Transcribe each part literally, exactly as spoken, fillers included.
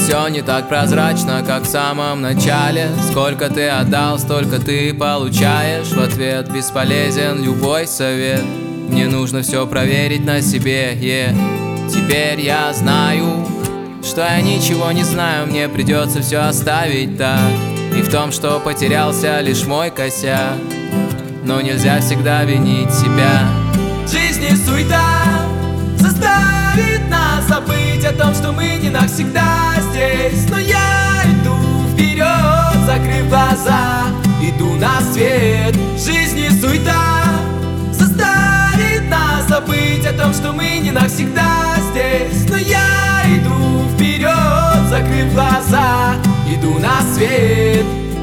Все не так прозрачно, как в самом начале. Сколько ты отдал, столько ты получаешь. В ответ бесполезен любой совет. Мне нужно все проверить на себе, yeah. Теперь я знаю, что я ничего не знаю. Мне придется все оставить так. И в том, что потерялся, лишь мой косяк. Но нельзя всегда винить себя. Жизнь не суета заставит нас забыть о том, что мы не навсегда здесь. Но я иду вперед, закрыв глаза, иду на свет. Жизнь не суета заставит нас забыть о том, что мы не навсегда здесь. Но я иду вперед, закрыв глаза, иду на свет.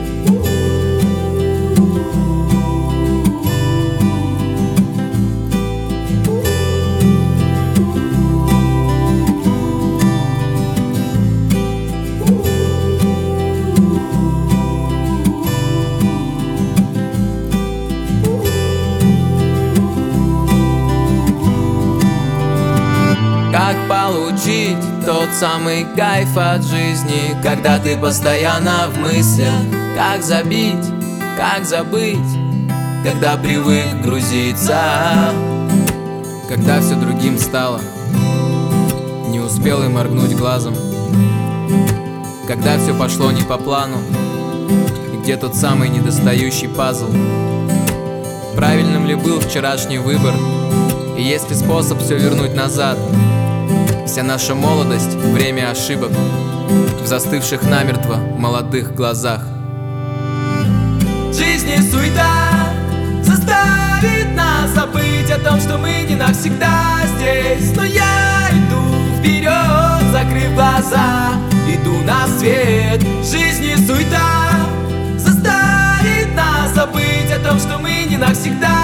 Как получить тот самый кайф от жизни, когда ты постоянно в мыслях? Как забить, как забыть, когда привык грузиться? Когда все другим стало, не успел и моргнуть глазом. Когда все пошло не по плану, и где тот самый недостающий пазл? Правильным ли был вчерашний выбор? И есть ли способ все вернуть назад? Вся наша молодость — время ошибок в застывших намертво молодых глазах. Жизнь не суета заставит нас забыть о том, что мы не навсегда здесь. Но я иду вперед, закрыв глаза, иду на свет. Жизнь не суета заставит нас забыть о том, что мы не навсегда